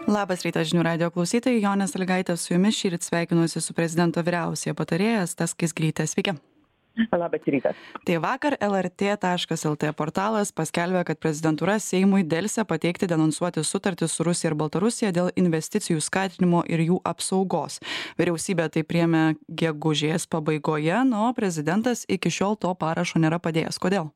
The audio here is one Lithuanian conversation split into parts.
Labas rytas žinių radijo klausytojai, Jonė Sąlygaitė su jumis šįryt sveikinuosi su prezidento vyriausiaja patarėja Asta Skaisgirytė. Sveiki. Labas rytas. Tai vakar lrt.lt portalas paskelbė, kad prezidentūra Seimui delsė pateikti denonsuoti sutartį su Rusija ir Baltarusija dėl investicijų skatinimo ir jų apsaugos. Vyriausybė tai priėmė gegužės pabaigoje, o prezidentas iki šiol to parašo nėra padėjęs. Kodėl?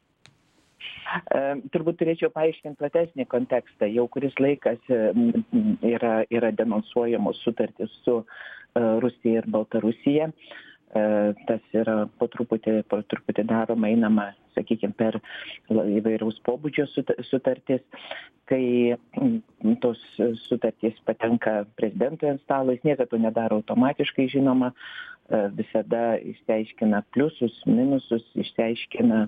Turbūt turėčiau paaiškinti platesnį kontekstą. Jau kuris laikas yra denonsuojamos sutartys su Rusija ir Baltarusija. Tas yra po truputį daroma, einama, sakykime, per įvairaus pobūdžio sutartis. Kai tos sutartys patenka prezidentui ant stalo, jis niekada to nedaro automatiškai, žinoma, visada išsiaiškina pliusus, minusus, išsiaiškina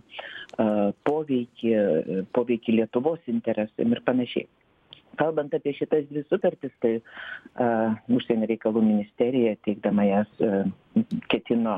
poveikį Lietuvos interesam ir panašiai. Kalbant apie šitas dvi sutartis, tai Užsienio reikalų ministerija, teikdama jas, ketino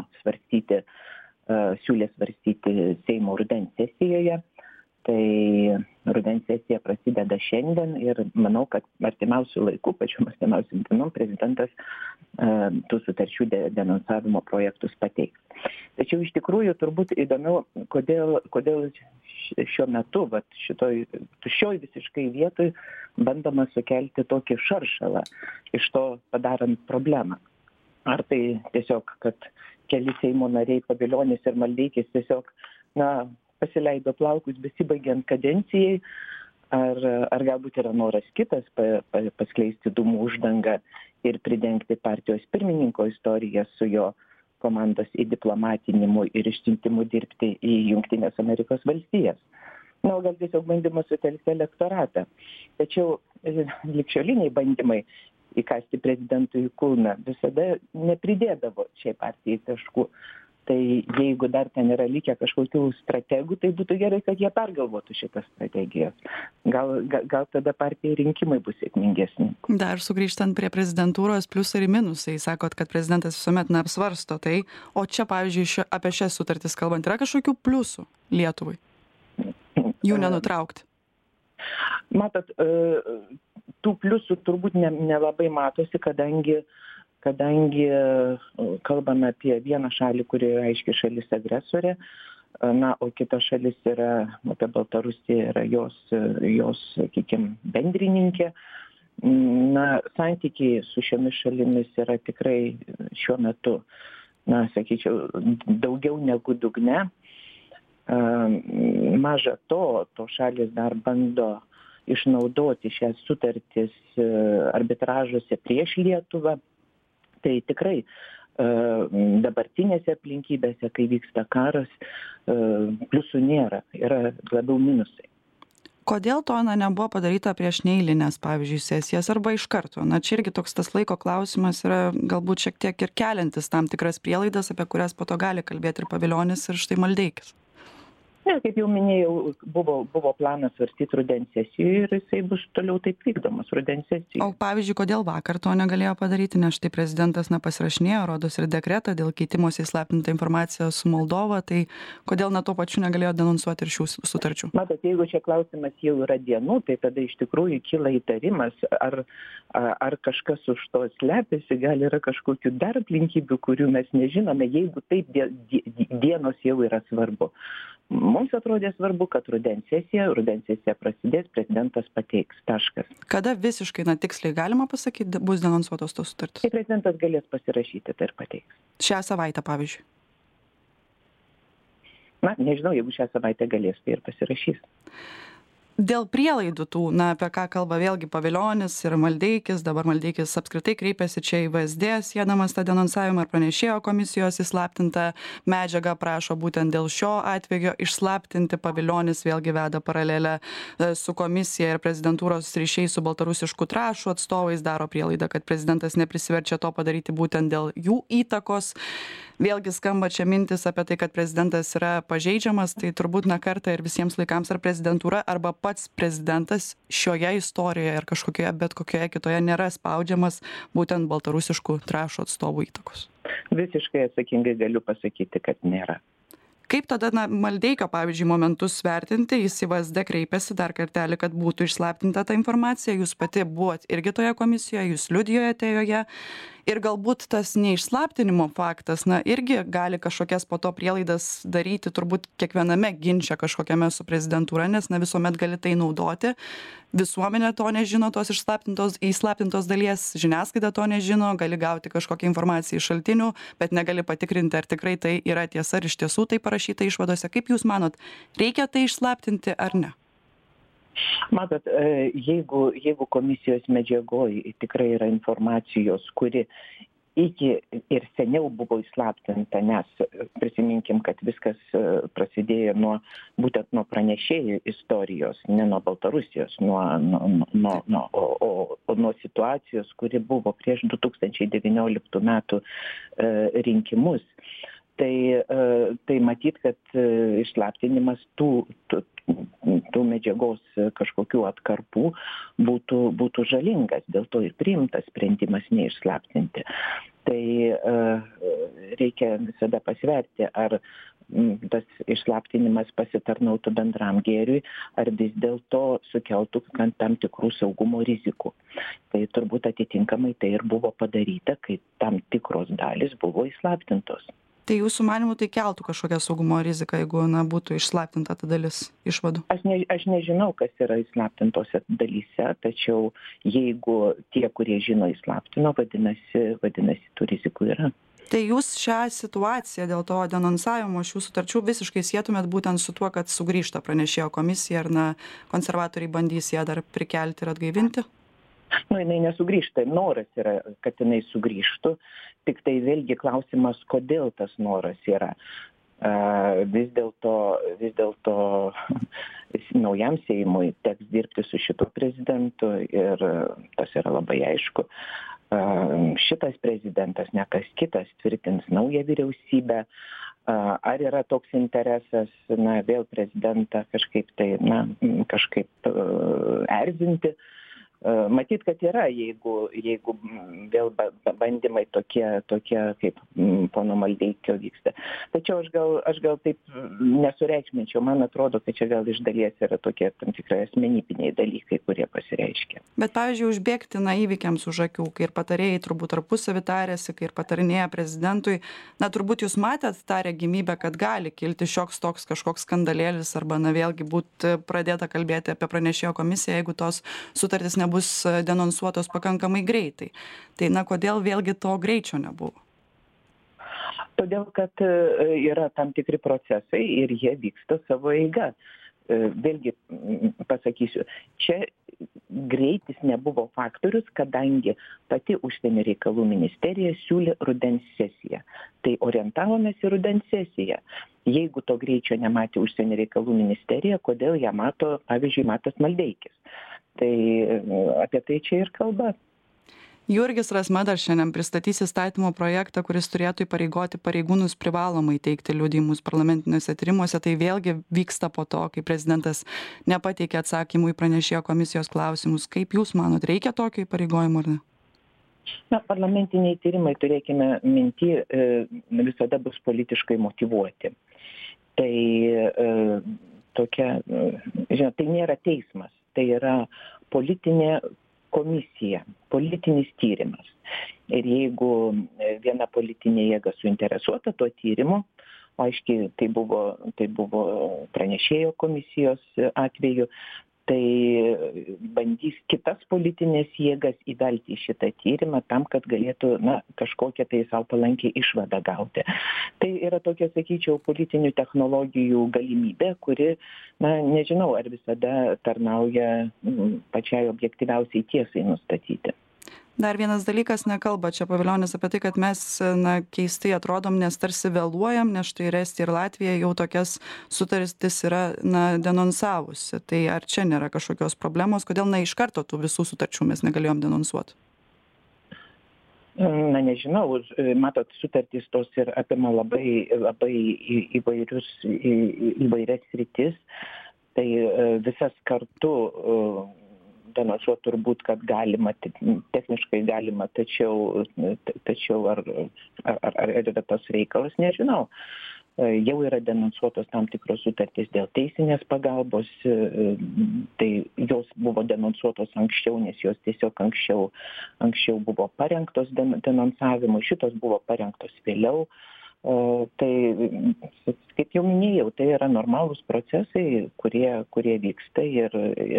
siūlė svarstyti Seimo rudens sesijoje. Tai rudens sesija prasideda šiandien ir manau, kad artimiausių laikų, pačiom artimiausiom dienom, prezidentas tų sutarčių denonsavimo projektus pateiks. Tačiau iš tikrųjų turbūt įdomiau, kodėl šiuo metu, šitoj tuščioj visiškai vietoj, bandoma sukelti tokį šaršalą, iš to padarant problemą. Ar tai tiesiog, kad keli Seimo nariai, Pavilionis ir Maldeikis, tiesiog, pasileido plaukus besibaigiant kadencijai, ar galbūt yra noras kitas paskleisti dūmų uždangą ir pridengti partijos pirmininko istoriją su jo komandos įdiplomatinimu ir išsiuntimu dirbti į Jungtines Amerikos valstijas. Gal tiesiog bandymas sutelkti elektoratą. Tačiau ligšioliniai bandymai įkasti prezidentui į kulną visada nepridėdavo šiai partijai taškų. Tai jeigu dar ten yra likę kažkokių strategų, tai būtų gerai, kad jie pergalvotų šitas strategijas. Gal tada partijai rinkimai bus sėkmingesni. Dar sugrįžtant prie prezidentūros pliusai ir minusai, sakot, kad prezidentas visuomet apsvarsto tai, o čia, pavyzdžiui, apie šias sutartis kalbant, yra kažkokių pliusų Lietuvai? Jų nenutraukti? Matot, tų pliusų turbūt nelabai matosi, kadangi kalbame apie vieną šalį, kuri yra aiški šalis agresorė, o kita šalis yra, apie Baltarusiją, yra jos, sakykime, bendrininkė. Santykiai su šiomis šalimis yra tikrai šiuo metu, sakyčiau, daugiau negu dugne. Maža to šalis dar bando išnaudoti šias sutartis arbitražuose prieš Lietuvą. Tai tikrai dabartinėse aplinkybėse, kai vyksta karas, pliusų nėra, yra labiau minusai. Kodėl to nebuvo padaryta prieš neeilinės, pavyzdžiui, sesijas arba iš karto? Čia irgi toks tas laiko klausimas yra galbūt šiek tiek ir keliantis tam tikras prielaidas, apie kurias po to gali kalbėti ir Pavilionis, ir štai Maldeikis. Kaip jau minėjau, buvo planas svarstyti rudens sesijoje ir jisai bus toliau taip vykdomas rudens sesijoje. O pavyzdžiui, kodėl vakar to negalėjo padaryti, nes štai prezidentas pasirašinėjo, rodos ir dekretą dėl keitimosi įslaptinta informacija su Moldova, tai kodėl tuo pačiu negalėjo denonsuoti ir šių sutarčių? Matot, jeigu čia klausimas jau yra dienų, tai tada iš tikrųjų kyla įtarimas, ar kažkas už to slepiasi, gal yra kažkokių dar aplinkybių, kurių mes nežinome, jeigu taip dienos jau yra svarbu. Mums atrodė svarbu, kad rudens sesija prasidės, prezidentas pateiks. Taškas. Kada visiškai tiksliai galima pasakyti, bus denonsuotos tos sutartys? Tai prezidentas galės pasirašyti, tai ir pateiks. Šią savaitę, pavyzdžiui? Nežinau, jeigu šią savaitę galės, tai ir pasirašys. Dėl prielaidų tų, apie ką kalba vėlgi Pavilionis ir Maldeikis, dabar Maldeikis apskritai kreipėsi čia į VSD, siedamas tą denonsavimą ir pranešėjo komisijos įslaptintą medžiagą, prašo būtent dėl šio atvejo išslaptinti. Pavilionis vėlgi veda paralelę su komisija ir prezidentūros ryšiais su baltarusiškų trąšų atstovais, daro prielaidą, kad prezidentas neprisiverčia to padaryti būtent dėl jų įtakos. Vėlgi skamba čia mintis apie tai, kad prezidentas yra pažeidžiamas, tai turbūt kartą ir visiems laikams ar prezidentūra arba pats prezidentas šioje istorijoje ir kažkokioje bet kokioje kitoje nėra spaudžiamas būtent baltarusiškų trąšų atstovų įtakos. Visiškai atsakingai galiu pasakyti, kad nėra. Kaip tada Maldeikio, pavyzdžiui, momentus vertinti? Jis į VSD kreipėsi dar kartelį, kad būtų išslaptinta ta informacija. Jūs pati buvot irgi toje komisijoje, jūs liudijote joje. Ir galbūt tas neišslaptinimo faktas, irgi gali kažkokias po to prielaidas daryti turbūt kiekviename ginče kažkokiame su prezidentūra, nes visuomet gali tai naudoti. Visuomenė to nežino, tos įslaptintos dalies, žiniasklaida to nežino, gali gauti kažkokią informaciją iš šaltinių, bet negali patikrinti, ar tikrai tai yra tiesa, ar iš tiesų tai parašyta išvadose. Kaip Jūs manot, reikia tai išslaptinti ar ne? Matot, jeigu komisijos medžiagoj tikrai yra informacijos, kuri iki ir seniau buvo įslaptinta, nes prisiminkim, kad viskas prasidėjo būtent nuo pranešėjų istorijos, ne nuo Baltarusijos, nuo situacijos, kuri buvo prieš 2019 metų rinkimus. Tai matyt, kad išslaptinimas tų medžiagos kažkokių atkarpų būtų žalingas, dėl to ir priimtas sprendimas neišslaptinti. Tai reikia visada pasverti, ar tas išslaptinimas pasitarnautų bendram gėriui, ar vis dėlto sukeltų tam tikrų saugumo rizikų. Tai turbūt atitinkamai tai ir buvo padaryta, kai tam tikros dalis buvo įslaptintos. Tai Jūsų manymu tai keltų kažkokią saugumo riziką, jeigu būtų išslaptinta ta dalis išvadų? Aš nežinau, kas yra įslaptintose dalyse, tačiau jeigu tie, kurie žino, įslaptino, vadinasi, tų rizikų yra. Tai Jūs šią situaciją dėl to denonsavimo šių sutarčių visiškai sietumėt būtent su tuo, kad sugrįžta pranešėjo komisija, ar konservatoriai bandys ją dar prikelti ir atgaivinti? Jinai nesugrįžta. Noras yra, kad jinai sugrįžtų. Tik tai vėlgi klausimas, kodėl tas noras yra. Vis dėlto naujam Seimui teks dirbti su šituo prezidentu ir tas yra labai aišku. Šitas prezidentas, ne kas kitas, tvirtins naują vyriausybę. Ar yra toks interesas, vėl prezidentą kažkaip erzinti? Matyt, kad yra, jeigu vėl bandymai tokie kaip pono Maldeikio vyksta. Tačiau aš gal taip nesureikšminčiau, man atrodo, kad čia gal iš dalies yra tokie tam tikrai asmenybiniai dalykai, kurie pasireiškia. Bet pavyzdžiui, užbėgti įvykiams už akių, kai ir patarėjai turbūt tarpusavy tarėsi, kai ir patarinėja prezidentui, turbūt Jūs matėt tą regimybę, kad gali kilti šioks toks kažkoks skandalėlis arba vėlgi būti pradėta kalbėti apie pranešėjo komisiją, jeigu tos sutartys nebus denonsuotos pakankamai greitai. Tai kodėl vėlgi to greičio nebuvo? Todėl, kad yra tam tikri procesai ir jie vyksta savo eiga. Vėlgi pasakysiu, čia greitis nebuvo faktorius, kadangi pati užsienio reikalų ministerija siūlė rudens sesiją. Tai orientavomės į rudens sesiją. Jeigu to greičio nematė užsienio reikalų ministerija, kodėl ją mato, pavyzdžiui, Matas Maldeikis? Tai apie tai čia ir kalba. Jurgis Razma dar šiandien pristatys įstatymo projektą, kuris turėtų įpareigoti pareigūnus privalomai teikti liudijimus parlamentiniuose tyrimuose. Tai vėlgi vyksta po to, kai prezidentas nepateikė atsakymų į pranešėjo komisijos klausimus. Kaip Jūs manot, reikia tokio įpareigojimo ar ne? Parlamentiniai tyrimai, turėkime minty, visada bus politiškai motyvuoti. Tai tai nėra teismas, tai yra politinė komisija, politinis tyrimas. Ir jeigu viena politinė jėga suinteresuota tuo tyrimu, aiškiai tai buvo pranešėjo komisijos atveju, tai bandys kitas politinės jėgas įvelti į šitą tyrimą tam, kad galėtų kažkokią tai savo palankią išvadą gauti. Tai yra tokia, sakyčiau, politinių technologijų galimybė, kuri, nežinau, ar visada tarnauja pačiai objektyviausiai tiesai nustatyti. Dar vienas dalykas, nekalba čia Pavilionis apie tai, kad mes keistai atrodom, nes tarsi vėluojam, nes štai ir Estija ir Latvija jau tokias sutartis yra denonsavusi. Tai ar čia nėra kažkokios problemos, kodėl iš karto tų visų sutarčių mes negalėjom denonsuoti? Nežinau, matot, sutartys tos ir apima labai įvairias sritis, tai visas kartu denonsuoti turbūt, kad galima, techniškai galima, tačiau ar yra tas reikalas, nežinau. jau yra denonsuotos tam tikros sutartys dėl teisinės pagalbos, tai jos buvo denonsuotos anksčiau, nes jos tiesiog anksčiau buvo parengtos denonsavimui, šitos buvo parengtos vėliau. Tai, kaip jau minėjau, tai yra normalūs procesai, kurie vyksta ir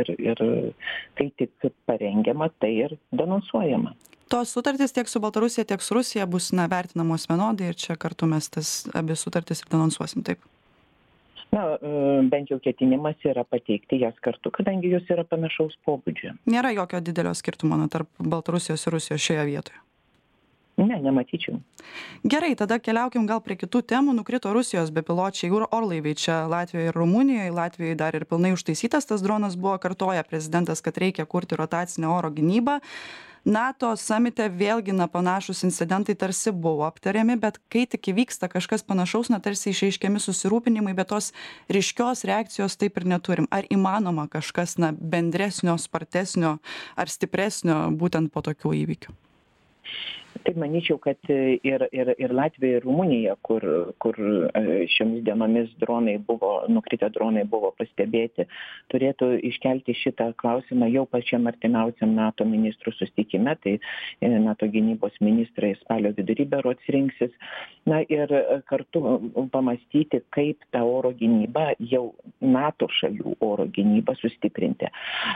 kai tik parengiama, tai ir denonsuojama. Tos sutartys tiek su Baltarusija, tiek su Rusija bus vertinamos vienodai ir čia kartu mes tas abi sutartys ir denonsuosim, taip? Na, bent jau ketinimas yra pateikti jas kartu, kadangi jos yra panašaus pobūdžio. Nėra jokio didelio skirtumo tarp Baltarusijos ir Rusijos šioje vietoje? Ne, nematyčiau. Gerai, tada keliaukim gal prie kitų temų. Nukrito Rusijos bepiločiai orlaiviai čia Latvijoje ir Rumunijoje. Latvijoje dar ir pilnai užtaisytas tas dronas buvo, kartoja prezidentas, kad reikia kurti rotacinę oro gynybą. NATO samite vėlgi panašūs incidentai tarsi buvo aptariami, bet kai tik įvyksta kažkas panašaus, tarsi išreiškiami susirūpinimai, bet tos ryškios reakcijos taip ir neturim. Ar įmanoma kažkas bendresnio, spartesnio ar stipresnio būtent po tokių įvykių? Tai manyčiau, kad ir Latvija, ir Rumunija, kur šiomis dienomis nukritę dronai buvo pastebėti, turėtų iškelti šitą klausimą jau pačiam artimiausiam NATO ministrų susitikime, tai NATO gynybos ministrai spalio vidury berods rinksis, ir kartu pamastyti, kaip tą oro gynybą, jau NATO šalių oro gynybą sustiprinti.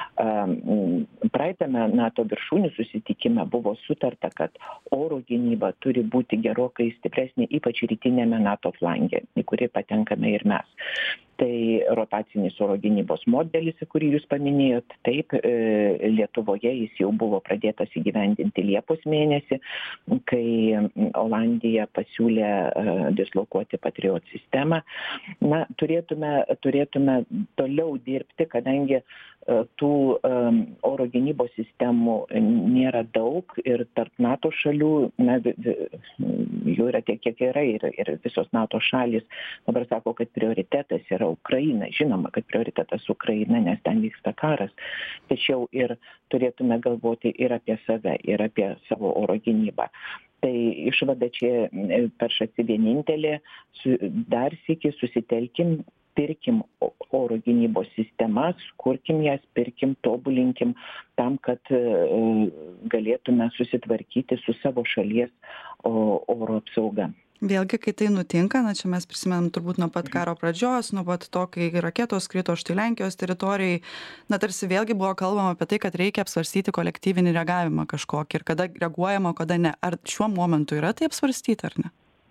Praeitame NATO viršūnių susitikime buvo sutarta, kad oro gynyba turi būti gerokai stipresnė, ypač rytinėme NATO flange, į kurį patenkame ir mes. Tai rotacinis oro gynybos modelis, kurį jūs paminėjot, taip, Lietuvoje jis jau buvo pradėtas įgyvendinti Liepos mėnesį, kai Olandija pasiūlė dislokuoti Patriot sistemą. Turėtume toliau dirbti, kadangi tų oro gynybos sistemų nėra daug ir tarp NATO šalių, jų yra tiek, kiek yra ir visos NATO šalys dabar sako, kad prioritetas yra Ukraina. Žinoma, kad prioritetas Ukraina, nes ten vyksta karas. Tačiau ir turėtume galvoti ir apie save, ir apie savo oro gynybą. Tai išvada čia peršasi vienintelė, dar sykį susitelkim, pirkim oro gynybos sistemas, kurkim jas, pirkim, tobulinkim tam, kad galėtume susitvarkyti su savo šalies oro apsauga. Vėlgi, kai tai nutinka, čia mes prisimenam turbūt nuo pat karo pradžios, nuo pat to, kai raketos krito štai Lenkijos teritorijai, tarsi vėlgi buvo kalbama apie tai, kad reikia apsvarstyti kolektyvinį reagavimą kažkokį ir kada reaguojama, kada ne. Ar šiuo momentu yra tai apsvarstyti ar ne?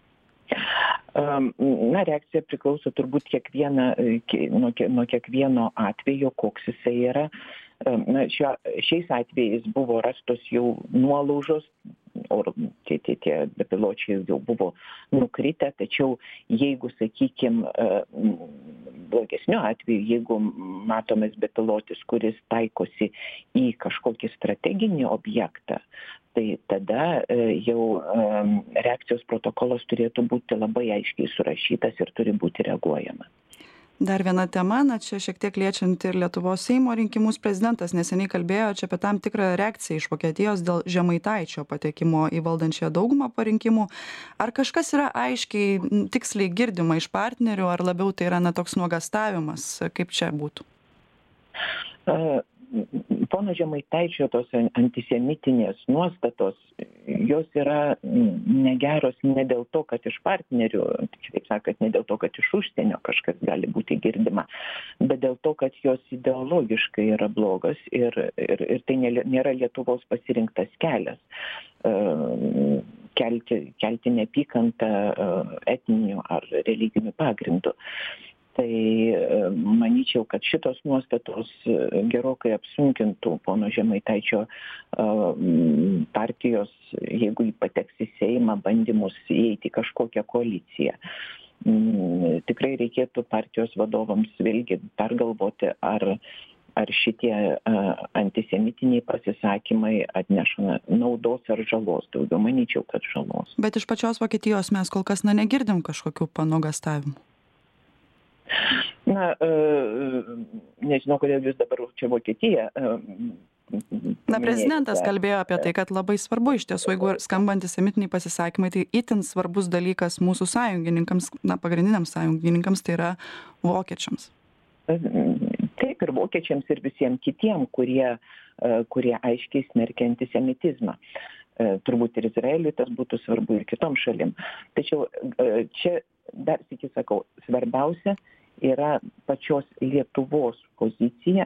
Reakcija priklauso turbūt nuo kiekvieno atvejo, koks jisai yra. Šiais atvejais buvo rastos jau nuolaužos, tie bepiločiai jau buvo nukritę, tačiau jeigu, sakykime, blogesniu atveju, jeigu matomas bepilotis, kuris taikosi į kažkokį strateginį objektą, tai tada jau reakcijos protokolas turėtų būti labai aiškiai surašytas ir turi būti reaguojama. Dar viena tema, čia šiek tiek liečiant ir Lietuvos Seimo rinkimus, prezidentas neseniai kalbėjo čia apie tam tikrą reakciją iš Vokietijos dėl Žemaitaičio patekimo į valdančiąją daugumą po rinkimų. Ar kažkas yra aiškiai, tiksliai girdima iš partnerių, ar labiau tai yra toks nuogąstavimas, kaip čia būtų? Pono Žemaitaičio tos antisemitinės nuostatos, jos yra negeros ne dėl to, kad iš partnerių, taip sakant, ne dėl to, kad iš užsienio kažkas gali būti girdima, bet dėl to, kad jos ideologiškai yra blogas ir tai nėra Lietuvos pasirinktas kelias. Kelti neapykantą etniniu ar religiniu pagrindu. Tai manyčiau, kad šitos nuostatos gerokai apsunkintų pono Žemaitaičio partijos, jeigu jį pateks į Seimą, bandymus įeiti į kažkokią koaliciją. Tikrai reikėtų partijos vadovams vėlgi pergalvoti, ar šitie antisemitiniai pasisakymai atneša naudos ar žalos. Daugiau manyčiau, kad žalos. Bet iš pačios Vokietijos mes kol kas negirdim kažkokių panuogąstavimų. Nežinau, kodėl jūs dabar čia Vokietija Prezidentas kalbėjo apie tai, kad labai svarbu iš tiesų, jeigu skamba antisemitiniai pasisakymai, tai itin svarbus dalykas mūsų sąjungininkams, pagrindiniams sąjungininkams, tai yra vokiečiams. Taip, ir vokiečiams, ir visiems kitiem, kurie aiškiai smerkia antisemitizmą. Turbūt ir Izraeliui tas būtų svarbu, ir kitom šalim. Tačiau čia, dar sykį sakau, svarbiausia yra pačios Lietuvos pozicija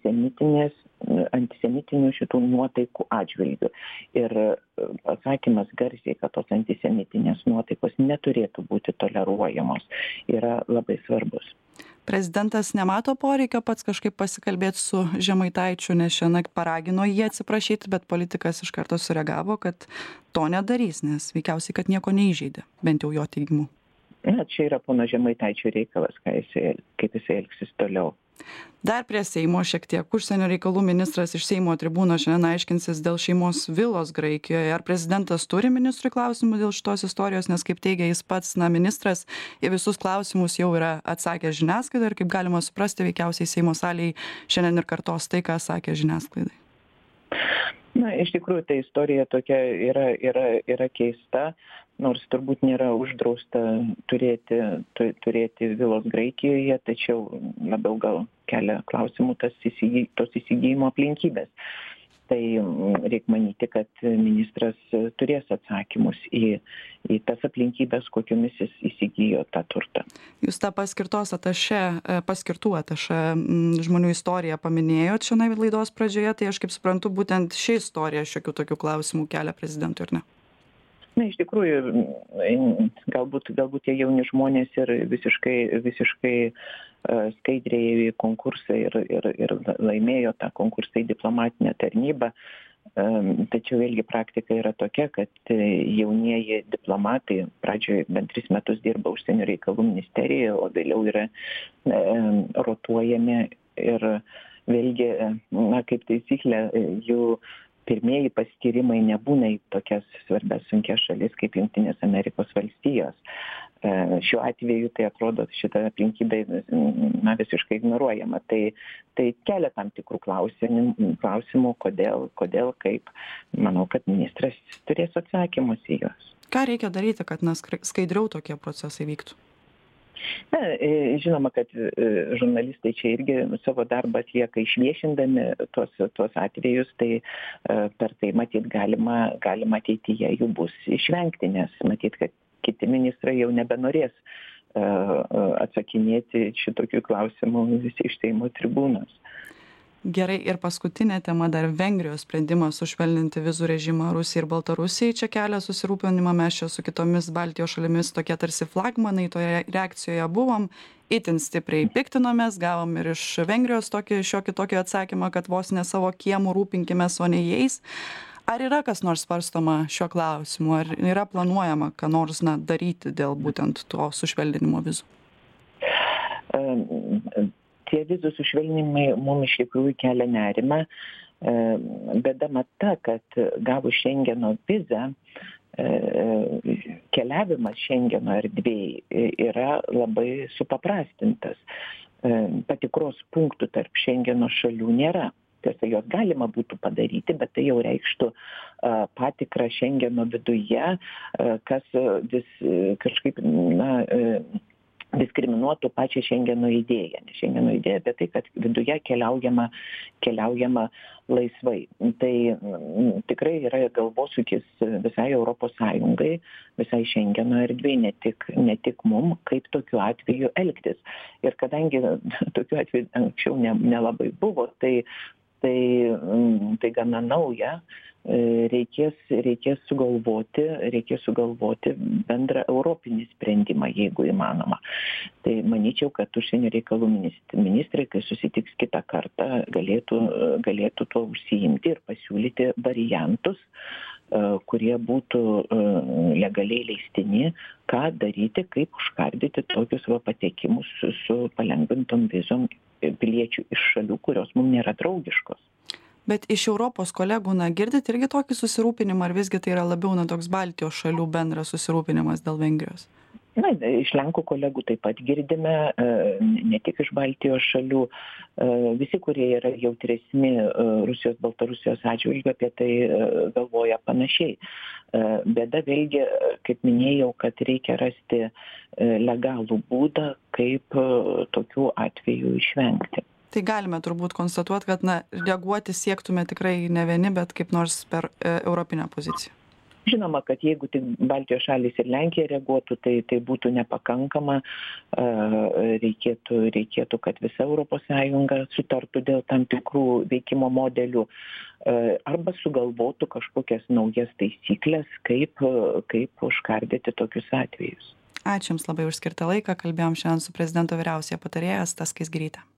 antisemitinių šitų nuotaikų atžvilgių. Ir pasakymas garsiai, kad tos antisemitinės nuotaikos neturėtų būti toleruojamos, yra labai svarbus. Prezidentas nemato poreikio pats kažkaip pasikalbėti su Žemaitaičiu, nes šiandien paragino jį atsiprašyti, bet politikas iš karto sureagavo, kad to nedarys, nes veikiausiai, kad nieko neįžeidė, bent jau jo teigimu. Na, čia yra pono Žemaitaičio reikalas, kaip jisai elgsis toliau. Dar prie Seimo šiek tiek. Užsienio reikalų ministras iš Seimo tribūnos šiandien aiškinsis dėl šeimos vilos Graikijoje. Ar prezidentas turi ministrui klausimų dėl šitos istorijos, nes kaip teigia jis pats, ministras į visus klausimus jau yra atsakęs žiniasklaidai ir kaip galima suprasti, veikiausiai Seimo salėje šiandien ir kartos tai, ką sakė žiniasklaidai. Na, iš tikrųjų, ta istorija tokia yra keista, nors turbūt nėra uždrausta turėti vilos Graikijoje, tačiau labiau gal kelia klausimų tos įsigijimo aplinkybės. Tai reikia manyti, kad ministras turės atsakymus į tas aplinkybės, kokiomis jis įsigijo tą turtą. Jūs tą paskirtų atašė žmonių istoriją paminėjot šiandien laidos pradžioje, tai aš kaip suprantu, būtent ši istorija šiokių tokių klausimų kelia prezidentui, ar ne? Na, iš tikrųjų, galbūt tie jauni žmonės ir visiškai skaidriai konkursai ir laimėjo tą konkursą į diplomatinę tarnybą. Tačiau vėlgi praktika yra tokia, kad jaunieji diplomatai pradžioje bent 3 metus dirba užsienio reikalų ministerijoje, o vėliau yra rotuojami ir vėlgi, kaip taisyklė, jų pirmieji paskyrimai nebūna į tokias svarbias sunkias šalis kaip Jungtinės Amerikos valstijos. Šiuo atveju tai atrodo šitą aplinkybę visiškai ignoruojama. Tai kelia tam tikrų klausimų, kodėl, kaip. Manau, kad ministras turės atsakymus į juos. Ką reikia daryti, kad skaidriau tokie procesai vyktų? Na, žinoma, kad žurnalistai čia irgi savo darbą atlieka išviešindami tuos atvejus, tai per tai matyt galima ateityje jų bus išvengti, nes matyt, kad kiti ministrai jau nebenorės atsakinėti šitokių klausimų visi iš Seimo tribūnos. Gerai, ir paskutinė tema dar Vengrijos sprendimas sušvelninti vizų režimą Rusijai ir Baltarusijai. Čia kelia susirūpinimą, mes čia su kitomis Baltijos šalimis tokie tarsi flagmanai toje reakcijoje buvom, itin stipriai piktinomės, gavom ir iš Vengrijos šiokį tokį atsakymą, kad vos ne savo kiemų rūpinkimės, o ne jais. Ar yra kas nors svarstoma šiuo klausimu, ar yra planuojama ką nors daryti dėl būtent to sušvelninimo vizų? Tie vizų sušvelninimai mums iš tikrųjų kelia nerimą. Bėda ta, kad gavus Šengeno vizą, keliavimas Šengeno erdvėje yra labai supaprastintas. Patikros punktų tarp Šengeno šalių nėra. Tiesa, jos galima būtų padaryti, bet tai jau reikštų patikrą Šengeno viduje, kas kažkaip diskriminuotų pačią Šengeno idėją. Šengeno idėja apie tai, kad viduje keliaujama laisvai. Tai tikrai yra galvosūkis visai Europos Sąjungai, visai Šengeno erdvei, ne tik mum, kaip tokiu atveju elgtis. Ir kadangi tokiu atveju anksčiau nelabai buvo, tai gana nauja. Reikės sugalvoti bendrą europinį sprendimą, jeigu įmanoma. Tai manyčiau, kad užsienio reikalų ministrai, kai susitiks kitą kartą, galėtų tuo užsiimti ir pasiūlyti variantus, kurie būtų legaliai leistini, ką daryti, kaip užkardyti tokius patekimus su palengvintom vizom piliečių iš šalių, kurios mums nėra draugiškos. Bet iš Europos kolegų, girdit irgi tokį susirūpinimą, ar visgi tai yra labiau toks Baltijos šalių bendras susirūpinimas dėl Vengrijos? Na, iš Lenkų kolegų taip pat girdime, ne tik iš Baltijos šalių, visi, kurie yra jautresni Rusijos, Baltarusijos atžvilgiu, apie tai galvoja panašiai. Bėda vėlgi, kaip minėjau, kad reikia rasti legalų būdą, kaip tokių atvejų išvengti. Tai galime turbūt konstatuoti, kad reaguoti siektume tikrai ne vieni, bet kaip nors per europinę poziciją. Žinoma, kad jeigu tik Baltijos šalys ir Lenkija reaguotų, tai būtų nepakankama. Reikėtų, kad visa ES sutartų dėl tam tikrų veikimo modelių arba sugalvotų kažkokias naujas taisyklės, kaip užkardyti tokius atvejus. Ačiū Jums labai už skirtą laiką. Kalbėjom šiandien su prezidento vyriausiaja patarėja Asta Skaisgiryte.